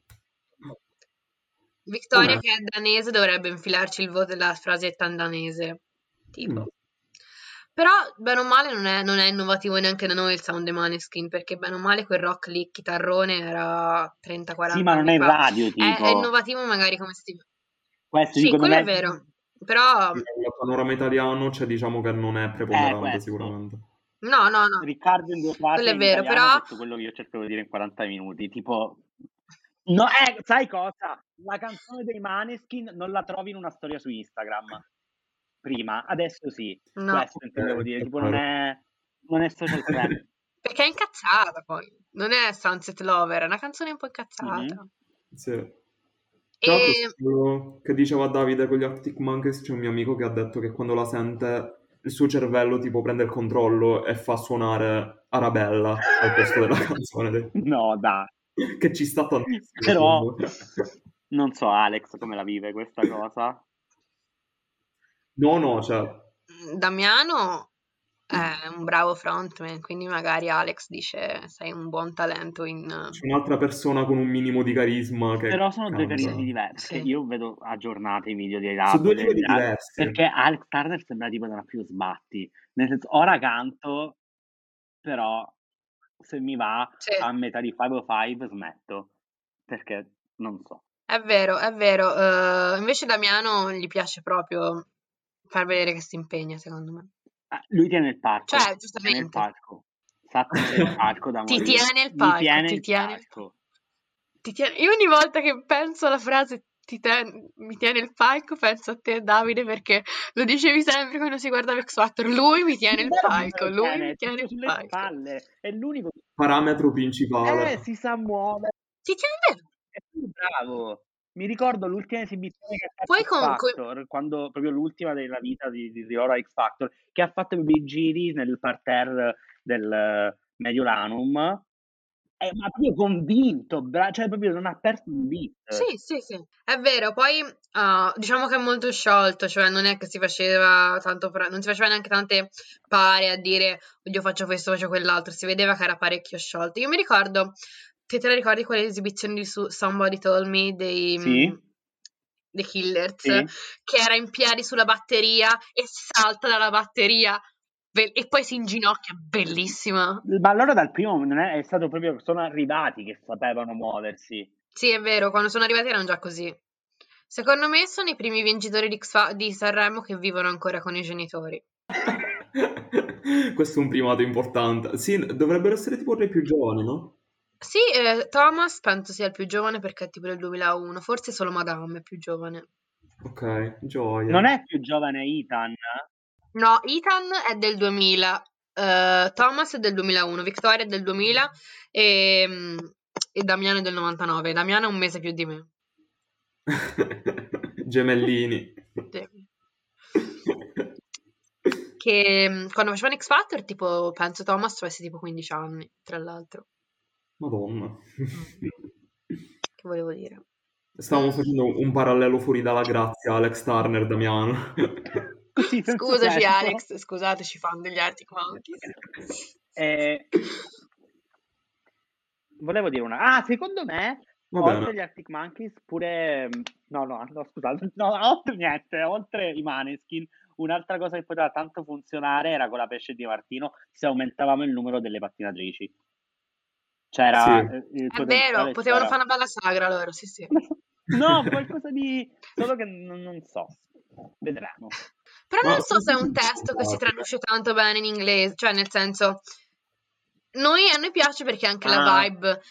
Victoria, che è danese, dovrebbe infilarci il voto della frasetta in danese, tipo. Però, bene o male, non è innovativo neanche da noi il sound dei Maneskin, perché bene o male quel rock lì, chitarrone, era 30-40 Sì, ma non è in radio, tipo. È innovativo magari come stile. Questo, sì, quello è vero, però... Il panorama italiano, cioè diciamo che non è preponderante sicuramente. No. Riccardo in due frasi quello è vero, però... ha detto quello che io cerco di dire in 40 minuti, tipo... No, sai cosa? La canzone dei Maneskin non la trovi in una storia su Instagram. Prima, adesso sì. No. Questo intendevo dire, tipo non è social trend. Perché è incazzata poi. Non è Sunset Lover, è una canzone un po' incazzata. Sì. Che diceva Davide con gli Arctic Monkeys, c'è un mio amico che ha detto che quando la sente il suo cervello tipo prende il controllo e fa suonare Arabella al posto della canzone. No, dai. Che ci sta tantissimo. Però non so Alex come la vive questa cosa. No, cioè... Damiano è un bravo frontman, quindi magari Alex dice sei un buon talento in... C'è un'altra persona con un minimo di carisma che però sono due carismi diversi. Sì. Io vedo aggiornati i video di Sono due livelli diversi. Perché Alex Turner sembra tipo non ha più sbatti. Nel senso, ora canto, però se mi va a metà di 505 smetto. Perché non so. È vero. Invece Damiano gli piace proprio far vedere che si impegna, secondo me. Lui tiene il palco. Cioè, giustamente. Tiene il palco. Sa tenere il palco da morire. Ti tiene il palco. Ti tiene. Io ogni volta che penso alla frase mi tiene il palco, penso a te Davide, perché lo dicevi sempre quando si guardava X Factor, lui mi tiene il palco, lui mi tiene il sulle palco. spalle, è l'unico che Parametro principale. si sa muovere. Ti tiene bene. È più bravo. Mi ricordo l'ultima esibizione che ha fatto Poi X comunque, Factor, quando proprio l'ultima della vita di Riora X Factor, che ha fatto proprio i giri nel parterre del Mediolanum, ma proprio convinto, cioè proprio non ha perso un beat. sì, è vero. Poi diciamo che è molto sciolto, cioè non è che si faceva tanto, non si faceva neanche tante pare a dire, oddio, faccio questo, faccio quell'altro. Si vedeva che era parecchio sciolto. Io mi ricordo, te la ricordi quelle esibizioni di su Somebody Told Me Sì, dei Killers, sì. che era in piedi sulla batteria e salta dalla batteria e poi si inginocchia, bellissima. Ma loro dal primo non è stato proprio, sono arrivati che sapevano muoversi. Sì, è vero, quando sono arrivati erano già così. Secondo me sono i primi vincitori di Sanremo che vivono ancora con i genitori. Questo è un primato importante. Sì, dovrebbero essere tipo dei più giovani, no? Sì, Thomas penso sia il più giovane perché è tipo del 2001, forse solo Madame è più giovane. Ok, gioia. Non è più giovane Ethan? No, Ethan è del 2000, Thomas è del 2001, Victoria è del 2000 e Damiano è del 99. Damiano è un mese più di me. Gemellini. Sì. Che quando facevano X Factor, tipo, penso Thomas avesse tipo 15 anni, tra l'altro. Madonna. Che volevo dire? Stavamo facendo un parallelo fuori dalla grazia, Alex Turner, Damiano. Così, senza Scusaci senso. Alex, scusateci fan degli Arctic Monkeys. Volevo dire una... secondo me, Va oltre bene. agli Arctic Monkeys, pure... No, scusate. No, oltre i Maneskin, un'altra cosa che poteva tanto funzionare era con la pesce di Martino, se aumentavamo il numero delle pattinatrici. C'era Sì. il È vero, potenziale potevano c'era. fare una bella sagra loro, sì, sì. No, qualcosa di... Solo che non so. Vedremo. Però Ma non so se è un sono testo che si simpatiche. traduce tanto bene in inglese, cioè nel senso, a noi piace perché anche la Ah, vibe,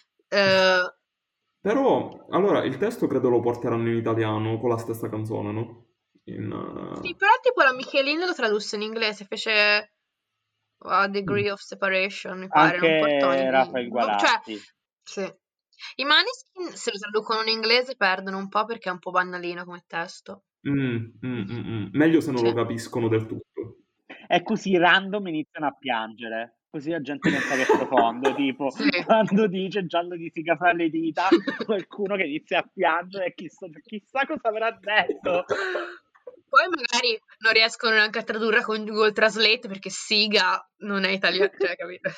Però, allora, il testo credo lo porteranno in italiano con la stessa canzone, no? sì, però tipo la Michelin lo tradusse in inglese, fece A Degree of Separation, mi pare, non portò anche Raffaele cioè, Guarazzi. sì. I Maneskin se lo traducono in inglese perdono un po' perché è un po' banalino come testo. Meglio se non lo Sì. capiscono del tutto. È così random iniziano a piangere. Così la gente pensa che è profondo, tipo Sì. quando dice giallo di figa fra le dita, qualcuno che inizia a piangere e chissà cosa avrà detto. Poi magari non riescono neanche a tradurre con Google Translate perché siga non è italiano, cioè, capito?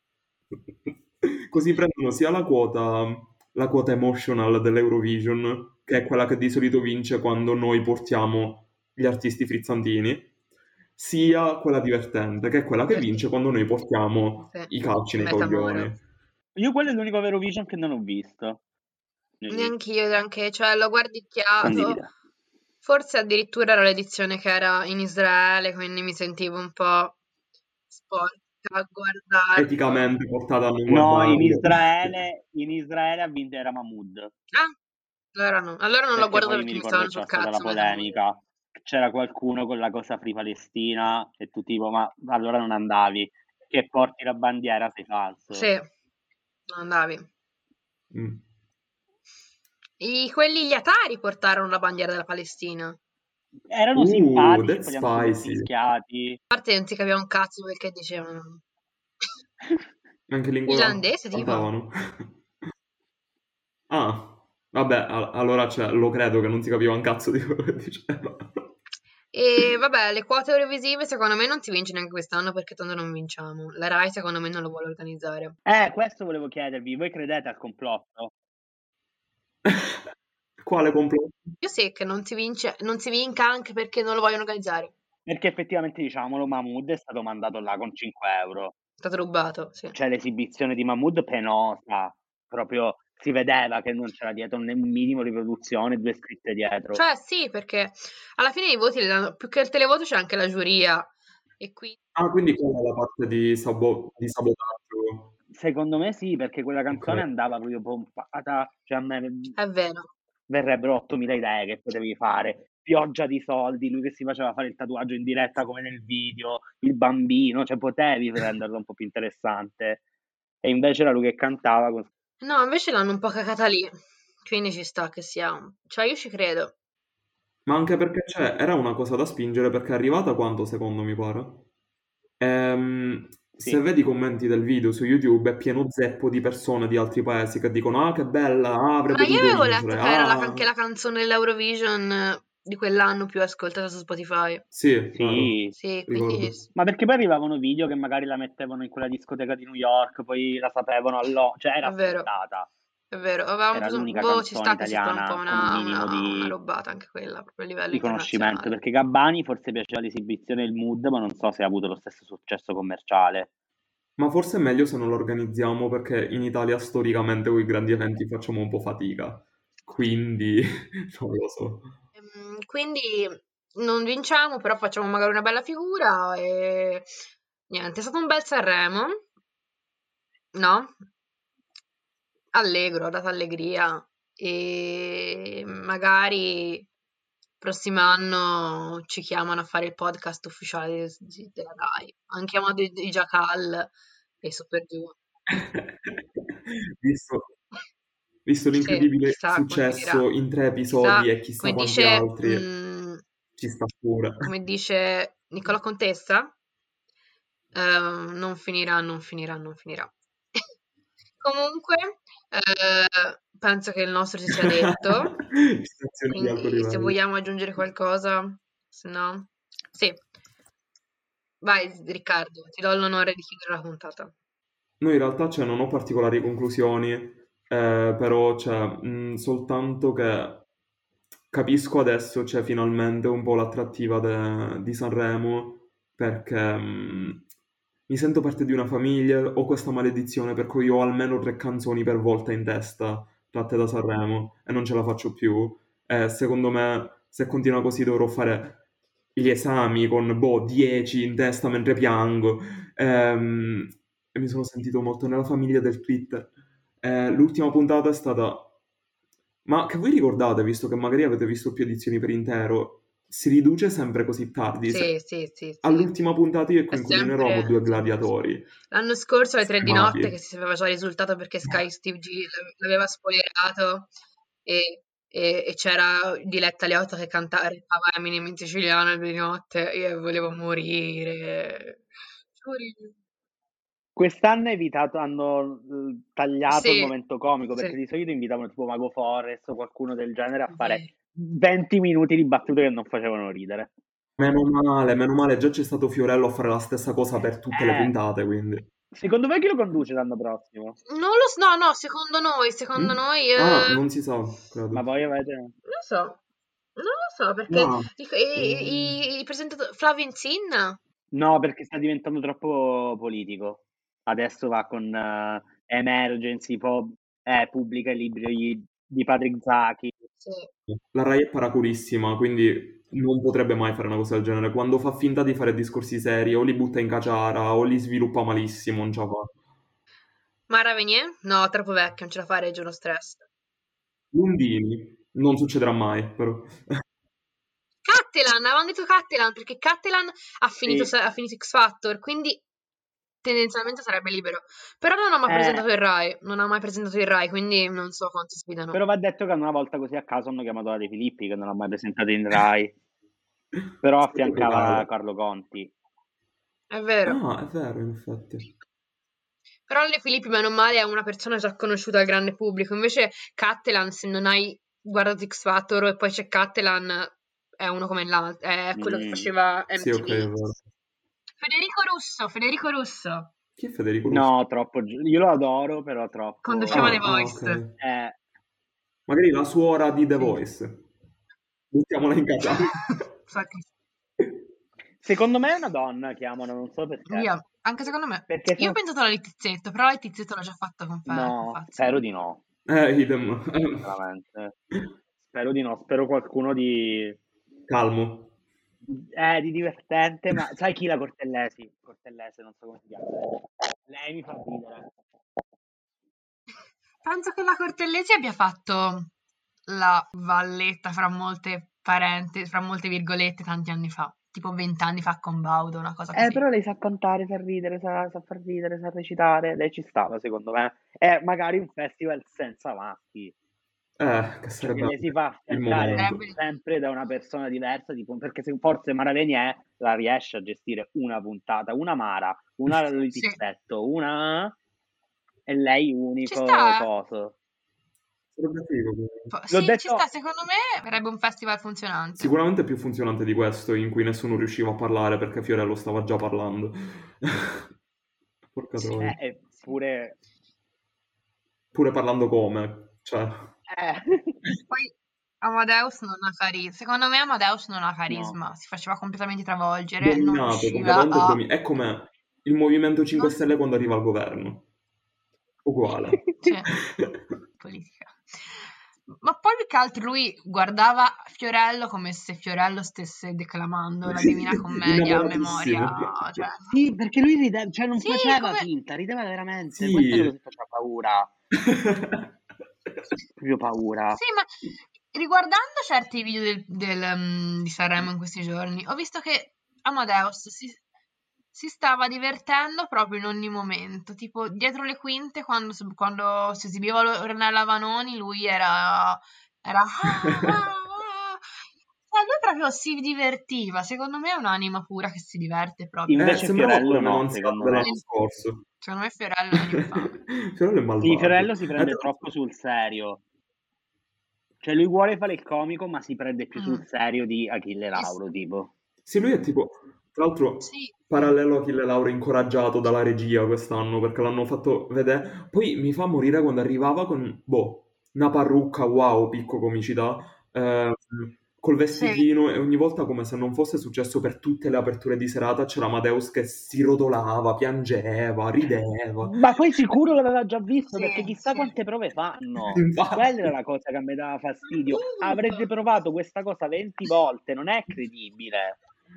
Così prendono sia la quota emotional dell'Eurovision, che è quella che di solito vince quando noi portiamo gli artisti frizzantini, sia quella divertente, che è quella che vince quando noi portiamo Sì. i calci nei Metamora. coglioni. Io quello è l'unico Eurovision che non ho visto. Neanch'io, neanche, cioè l'ho guardicchiato. Condivide. Forse addirittura era l'edizione che era in Israele, quindi mi sentivo un po' sporca a guardarlo. Eticamente portata a non No, in guardarlo. Israele ha vinto era Mahmood. Ah, allora non l'ho Perché guardato poi mi perché mi ricordo che stavano sul c'era stata la cazzo Metamora. polemica. C'era qualcuno con la cosa Free Palestina e tu tipo, ma allora non andavi. Che porti la bandiera sei falso. Sì, non andavi. Mm. Quelli gli Atari portarono la bandiera della Palestina. Erano simpatici, That's poi li hanno pure spicy. fischiati. A parte non si capiva un cazzo perché dicevano. Anche lingua Finlandese, tipo. cantavano. Ah, vabbè, allora cioè, lo credo che non si capiva un cazzo di quello che diceva. E vabbè, le quote eurovisive secondo me non si vince neanche quest'anno perché tanto non vinciamo. La Rai secondo me non lo vuole organizzare. Questo volevo chiedervi. Voi credete al complotto? Quale complotto? Io sì che non si vinca anche perché non lo vogliono organizzare. Perché effettivamente, diciamolo, Mahmood è stato mandato là con 5 euro. È stato rubato, sì. Cioè l'esibizione di Mahmood penosa. Proprio si vedeva che non c'era dietro né un minimo di produzione, 2 scritte dietro. Cioè sì, perché alla fine i voti li danno, più che il televoto c'è anche la giuria. E qui Ah, quindi quella è la parte di sabotaggio. Secondo me sì, perché quella Ok. canzone andava proprio pompata. Cioè a me è vero. verrebbero 8000 idee che potevi fare. Pioggia di soldi, lui che si faceva fare il tatuaggio in diretta come nel video, il bambino, cioè potevi renderlo un po' più interessante. E invece era lui che cantava. No, invece l'hanno un po' cacata lì, quindi ci sta che sia. Cioè, io ci credo. Ma anche perché era una cosa da spingere perché è arrivata quanto secondo mi pare. Se Sì. vedi i commenti del video su YouTube è pieno zeppo di persone di altri paesi che dicono ah che bella, Ma avrebbe io dovuto avevo letto vincere, che era ah anche la canzone dell'Eurovision di quell'anno più ascoltata su Spotify. sì, vero, Sì, Sì, quindi ricordo. ma perché poi arrivavano video che magari la mettevano in quella discoteca di New York, poi la sapevano cioè era è vero, ascoltata. è vero. Avevamo Era preso, l'unica boh, ci canzone sta che sia stata un po' italiana con un minimo una robata anche quella, proprio a livello di conoscimento, internazionale. perché Gabbani forse piaceva l'esibizione e il mood, ma non so se ha avuto lo stesso successo commerciale. Ma forse è meglio se non lo organizziamo perché in Italia storicamente con i grandi eventi facciamo un po' fatica, quindi non lo so. Quindi non vinciamo, però facciamo magari una bella figura e niente, è stato un bel Sanremo, no? Allegro, ha dato allegria e magari prossimo anno ci chiamano a fare il podcast ufficiale della Rai. Han chiamato i Jackal e Super Giù. Visto, visto Sì, l'incredibile chissà come finirà. successo in 3 Chissà, episodi e chissà come quanti dice, altri, ci sta pure. come dice Nicola Contessa, non finirà, non finirà, non finirà. Comunque, penso che il nostro si sia detto, Citazioni di alto quindi se livello. vogliamo aggiungere qualcosa, se no... Sì, vai Riccardo, ti do l'onore di chiudere la puntata. No, in realtà cioè, non ho particolari conclusioni, però cioè, soltanto che capisco adesso c'è finalmente un po' l'attrattiva di Sanremo perché mi sento parte di una famiglia, ho questa maledizione per cui ho almeno 3 canzoni per volta in testa tratte da Sanremo e non ce la faccio più. Secondo me, se continua così dovrò fare gli esami con, boh, 10 in testa mentre piango. Ehm, e mi sono sentito molto nella famiglia del Twitter. L'ultima puntata è stata... Ma che voi ricordate, visto che magari avete visto più edizioni per intero, si riduce sempre così tardi? Sì, sì, sì, sì. All'ultima puntata io e È Coinculinerò con sempre, 2 sempre così. gladiatori. L'anno scorso alle 3 di notte che Stremati. si sapeva già il risultato perché Sky Steve G l'aveva spoilerato e c'era Diletta Leotta che cantava Eminem in siciliano alle 2 di notte. Io volevo morire. Giuro. Quest'anno hanno tagliato il Sì, momento comico, sì, perché di solito invitavano tipo Mago Forest o qualcuno del genere a fare vero. 20 minuti di battute che non facevano ridere. Meno male, già c'è stato Fiorello a fare la stessa cosa per tutte le Eh, puntate, quindi. secondo me chi lo conduce l'anno prossimo? Non lo so, no, no, secondo Mm? noi, Ah, non si sa, Ma credo. voi avete... non lo so, non lo so perché Ah, i presentatori, Flavio Insin? No, perché sta diventando troppo politico. Adesso va con Emergency, pubblica i libri di Patrick Zaki. Sì. la Rai è paraculissima, quindi non potrebbe mai fare una cosa del genere. Quando fa finta di fare discorsi seri, o li butta in caciara, o li sviluppa malissimo, non ce la fa. Mara Venier? No, troppo vecchio, non ce la fa a reggere uno stress. Lundini, non succederà mai, però. Cattelan, avevamo detto Cattelan perché Cattelan Sì, ha finito X Factor, quindi tendenzialmente sarebbe libero. Però non ha mai eh, presentato il Rai, non ha mai presentato il Rai, quindi non so quanto sfidano. però va detto che una volta così a caso hanno chiamato la De Filippi, che non ha mai presentato in Rai, però Stato affiancava totale. Carlo Conti. È vero. Ah, è vero, in effetti. Però Le Filippi, meno male, è una persona già conosciuta al grande pubblico. Invece Cattelan, se non hai guardato X Factor e poi c'è Cattelan, è uno come l'altro, è quello che Mm. faceva Sì, ok, è MTV. vero. Federico Russo, Chi è Federico Russo? No, troppo. Io lo adoro, però conduceva The Ah, troppo. ah, Voice. ok. Eh, Magari la suora di The Sì. Voice. Buttiamola in caciara. Sa che- secondo me è una donna, chiamano, non so perché. Via, anche secondo me. Perché Io ho sono... pensato alla Letizzetto, però la Letizzetto l'ho già fatta con No, Fazio. spero di no, Idem. veramente. Spero di no, spero qualcuno Calmo. di divertente, ma sai chi la Cortellesi? Cortellese, non so come si chiama. Lei mi fa ridere. Penso che la Cortellesi abbia fatto la valletta fra molte virgolette tanti anni fa, tipo 20 anni fa con Baudo, una cosa così. Però lei sa cantare, sa ridere, sa far ridere, sa recitare. Lei ci stava, secondo me. Magari un festival senza maschi. Che Cioè, che sarebbe le si fa il cantare momento. sempre da una persona diversa, tipo, perché forse Mara Venier la riesce a gestire una puntata, una Mara, una Sì, Lolitizzetto, una... e lei ci unico sta. coso. Sarebbe figo comunque. L'ho Sì, ci detto... sta, secondo me sarebbe un festival funzionante. Sicuramente più funzionante di questo, in cui nessuno riusciva a parlare perché Fiorello stava già parlando. Porca Sì, troia. Eppure... Pure parlando come, cioè... Poi Amadeus non ha carisma. Secondo me Amadeus non ha No. carisma, si faceva completamente travolgere, non Dominato, riusciva completamente a... dominato. È come il Movimento 5 non- Stelle quando arriva al governo. Uguale. Sì, politica. Ma poi più che altro lui guardava Fiorello come se Fiorello stesse declamando la Divina Commedia a memoria. Innamoratissimo. Cioè, Sì, perché lui rideva, cioè non sì, faceva come... finta, rideva veramente. Questa è la Sì. cosa che faceva paura. Proprio paura. Sì, ma riguardando certi video di Sanremo in questi giorni, ho visto che Amadeus si stava divertendo proprio in ogni momento. Tipo, dietro le quinte, quando si esibiva Ornella Vanoni, lui era... Cioè, lui proprio si divertiva. Secondo me è un'anima pura che si diverte proprio. Invece Sembrava Fiorello pure meno no, anziano secondo me. dell'anno scorso. Secondo me Fiorello è un'infame. Fiorello è Sì, malvagio. Fiorello si prende tra troppo sul serio. Cioè lui vuole fare il comico, ma si prende più sul Mm. serio di Achille Lauro, tipo. Sì, lui è tipo, tra l'altro, Sì. parallelo a Achille Lauro incoraggiato dalla regia quest'anno perché l'hanno fatto vedere. Poi mi fa morire quando arrivava con, una parrucca, wow, picco comicità, col vestitino e ogni volta come se non fosse successo per tutte le aperture di serata c'era Amadeus che si rotolava, piangeva, rideva. Ma poi sicuro l'aveva già visto, Sì, perché chissà sì. quante prove fanno. Infatti. Quella era la cosa che mi dava fastidio. Avrete provato questa cosa 20 volte, non è credibile.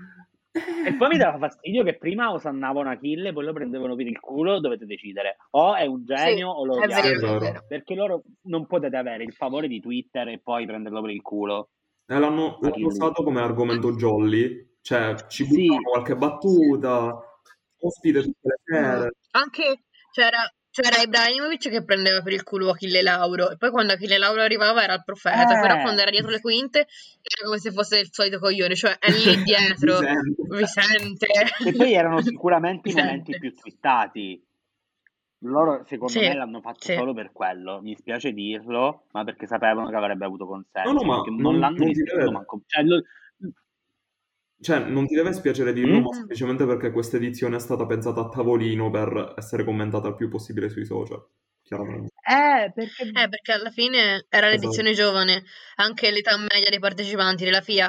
E poi mi dava fastidio che prima osannavano Achille, poi lo prendevano per il culo, dovete decidere. O è un genio o lo È vero, odiate. è vero. Perché loro non potete avere il favore di Twitter e poi prenderlo per il culo. L'hanno Achille. usato come argomento jolly, cioè ci Sì. buttavano qualche battuta, ospite tutte le sere. Anche c'era Ibrahimovic che prendeva per il culo Achille Lauro e poi quando Achille Lauro arrivava era il profeta, però quando era dietro le quinte era come se fosse il solito coglione, cioè è lì dietro, Vicente. E poi erano sicuramente i Vicente. momenti più twittati. Loro, secondo Sì, me, l'hanno fatto sì. solo per quello. Mi spiace dirlo, ma perché sapevano che avrebbe avuto consenso. No, ma perché non l'hanno non ti rispettato deve... manco. Cioè, non ti deve spiacere dirlo, Mm? ma semplicemente perché questa edizione è stata pensata a tavolino per essere commentata il più possibile sui social, chiaramente. Perché alla fine era l'edizione giovane, anche l'età media dei partecipanti della FIA,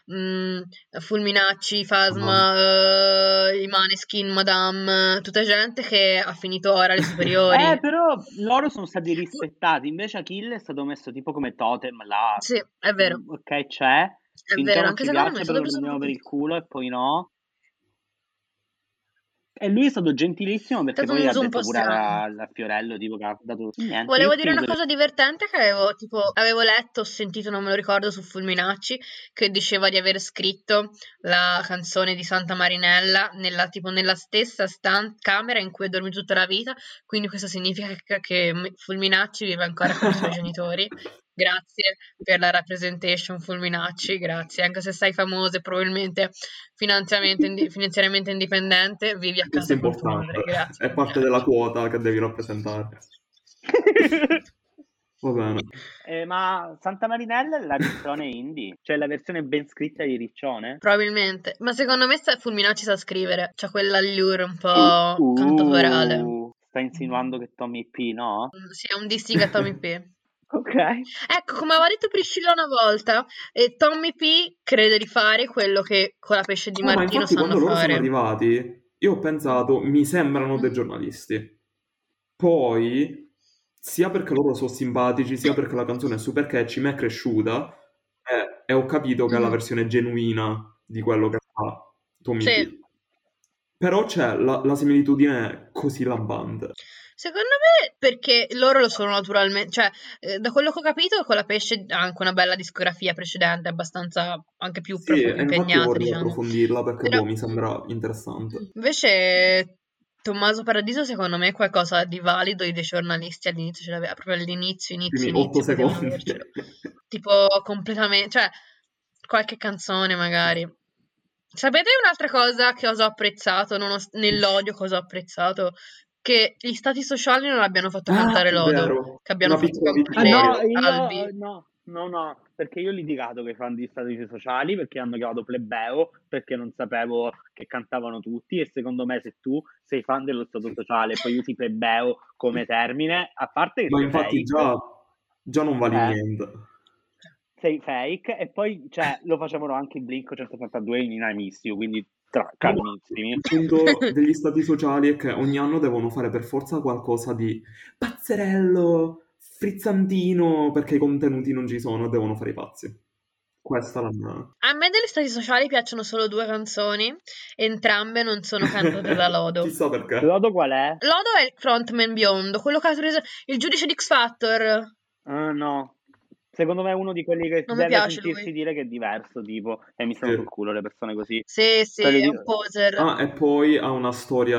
Fulminacci, Fasma, i Maneskin, Madame, tutta gente che ha finito ora le superiori. però loro sono stati rispettati. Invece Achille è stato messo tipo come totem là. Sì, è vero. Ok, c'è. È Finché vero, non anche ci secondo me piace, è però stato lo preso prendiamo per proprio il culo e poi no. E lui è stato gentilissimo perché stato un poi ha uso un detto po' pure strano. a Fiorello tipo che ha dato niente. Volevo Io dire una finito cosa divertente che avevo letto o sentito, non me lo ricordo, su Fulminacci, che diceva di aver scritto la canzone di Santa Marinella nella stessa camera in cui ha dormito tutta la vita, quindi questo significa che Fulminacci vive ancora con i suoi genitori. Grazie per la representation, Fulminacci, grazie. Anche se sei famoso e probabilmente finanziariamente indipendente, vivi a Questo è casa con tua madre. importante, Grazie. è parte della quota che devi rappresentare. Va bene. Ma Santa Marinella è la Riccione indie, cioè la versione ben scritta di Riccione. Probabilmente, ma secondo me Fulminacci sa scrivere, c'ha quell'allure un po' cantautorale. Sta insinuando che Tommy P, no? Sì, è un dissing a Tommy P. Ok. Ecco, come aveva detto Priscilla una volta, Tommy P crede di fare quello che con la Pesce di Ma Martino infatti sanno quando loro sono fare. arrivati, io ho pensato, mi sembrano dei giornalisti. Poi, sia perché loro sono simpatici, sia perché la canzone è super catchy, mi è cresciuta e ho capito che è la versione genuina di quello che fa Tommy Sì. P. Però c'è la similitudine così lampante. Secondo me perché loro lo sono naturalmente, cioè da quello che ho capito quella Pesce ha anche una bella discografia precedente, abbastanza anche più Sì, e infatti impegnata, vorrei diciamo. approfondirla perché Però mi sembra interessante. invece Tommaso Paradiso secondo me è qualcosa di valido, i dei giornalisti all'inizio ce l'aveva, proprio all'inizio, I primi 8 potevano secondi. avercelo. Tipo completamente, cioè qualche canzone magari. Sapete un'altra cosa che ho apprezzato, nell'odio cosa ho apprezzato? Che gli stati sociali non abbiano fatto Ah, cantare è Lodo, vero, che abbiano una fatto piccola cantare no, vittoria. io Albi. no, perché io ho litigato con i fan di Stati Sociali perché hanno chiamato plebeo perché non sapevo che cantavano tutti e secondo me se tu sei fan dello Stato Sociale e poi usi plebeo come termine, a parte che Ma sei infatti fake, già non vali eh, niente. sei fake e poi cioè, lo facevano anche in Blink 182 in Inanissimo, quindi No, calmissimi. il punto degli stati sociali è che ogni anno devono fare per forza qualcosa di pazzerello, frizzantino, perché i contenuti non ci sono e devono fare i pazzi. Questa è la mia... A me degli stati sociali piacciono solo due canzoni, entrambe non sono cantate da Lodo. Chissà perché. Lodo qual è? Lodo è il frontman biondo, quello che ha preso il giudice di X Factor. Ah, no. Secondo me è uno di quelli che Non mi deve piace sentirsi lui. dire che è diverso, tipo, e mi stanno sul Sì. culo le persone così. Sì, sì, Quello è di... un poser. Ah, e poi ha una storia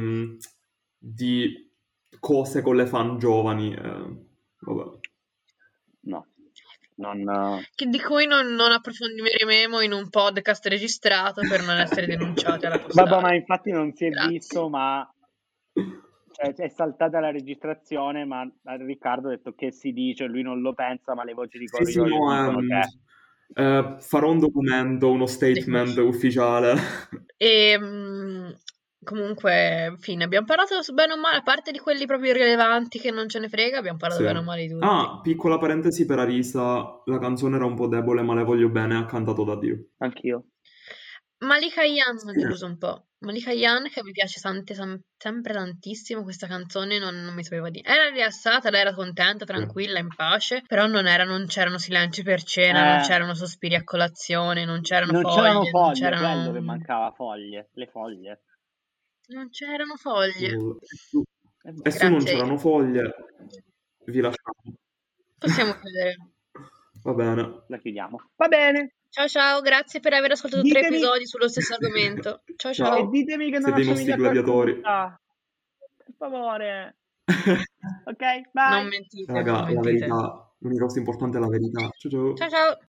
di cose con le fan giovani. Vabbè. No, non... Di cui non approfondiremo in un podcast registrato per non essere denunciati alla Vabbè, ma postale. infatti non si è Grazie. visto, ma... Cioè, è saltata la registrazione, ma Riccardo ha detto che si dice, lui non lo pensa, ma le voci di Sì, sì, corridoio no, dicono che... farò un documento, uno statement ufficiale. E comunque, fine, abbiamo parlato bene o male, a parte di quelli proprio irrilevanti che non ce ne frega, abbiamo parlato Sì. bene o male di tutti. Ah, piccola parentesi per Arisa, la canzone era un po' debole, ma le voglio bene, ha cantato da Dio. Anch'io. Malika Yan mi ha deluso un po'. Malika Yan che mi piace sempre tantissimo questa canzone, non mi sapeva dire. Era rilassata, lei era contenta, tranquilla, in pace, però non c'erano silenci per cena, non c'erano sospiri a colazione, non c'erano Non c'erano foglie, non foglie, quello che c'erano... mancava, foglie, le foglie. Non c'erano foglie. E su non Grazie. c'erano foglie, vi lasciamo. Possiamo chiudere. Va bene. La chiudiamo. Va bene. Ciao ciao, grazie per aver ascoltato 3 episodi sullo stesso argomento. Ciao Ciao. E ciao. ditemi che non Siete i nostri assomiglia a gladiatori. qualcuno. Per favore. Ok, Non bye. mentite, Raga, non la mentite. verità, l'unica cosa importante è la verità. Ciao ciao. Ciao ciao.